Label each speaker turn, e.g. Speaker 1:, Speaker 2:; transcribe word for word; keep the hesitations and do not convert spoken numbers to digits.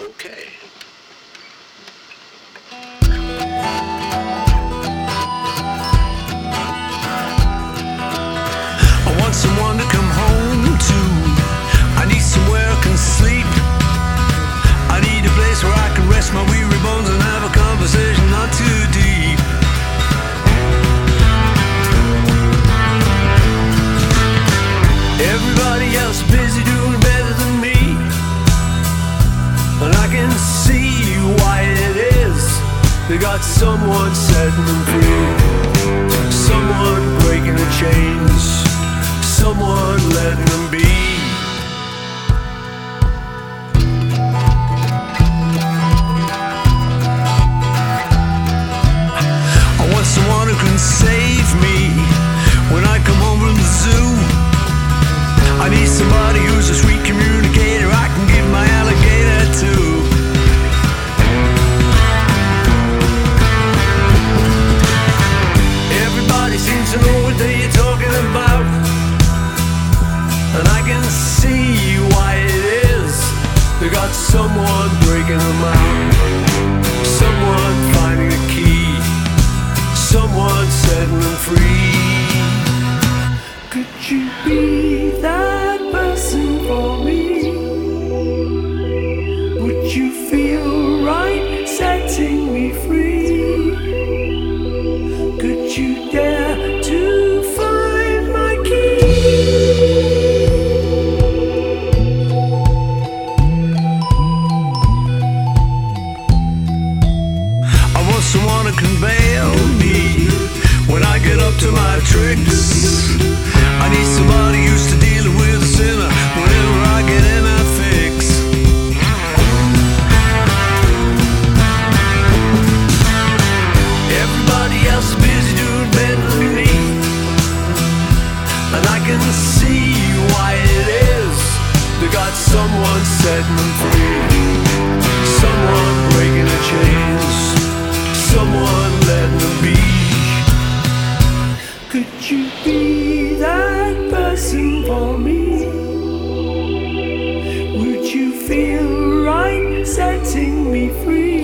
Speaker 1: Okay. I want someone to come home to. I need somewhere I can sleep. I need a place where I can rest my weary bones and have a conversation not too deep. Everybody else busy doing better than me, and I can see why it is. They got someone setting them free, someone breaking the chains, someone letting them be. I want someone who can save me when I come home from the zoo. I need somebody who's a sweet communicator I can give my alligator to. Everybody seems to know what they're talking about, and I can see why it is. They got someone breaking them out, someone finding a key, someone setting them free. Could you be that person for me? Would you feel right setting me free? Could you dare to find my key? I want someone to convey me when I get up to my tricks. I need somebody used to dealing with a sinner whenever I get in a fix. Everybody else is busy doing better than me, and I can see why it is. They got someone setting them free, someone breaking the chains, someone letting them be. Could you be that person for me? Would you feel right setting me free?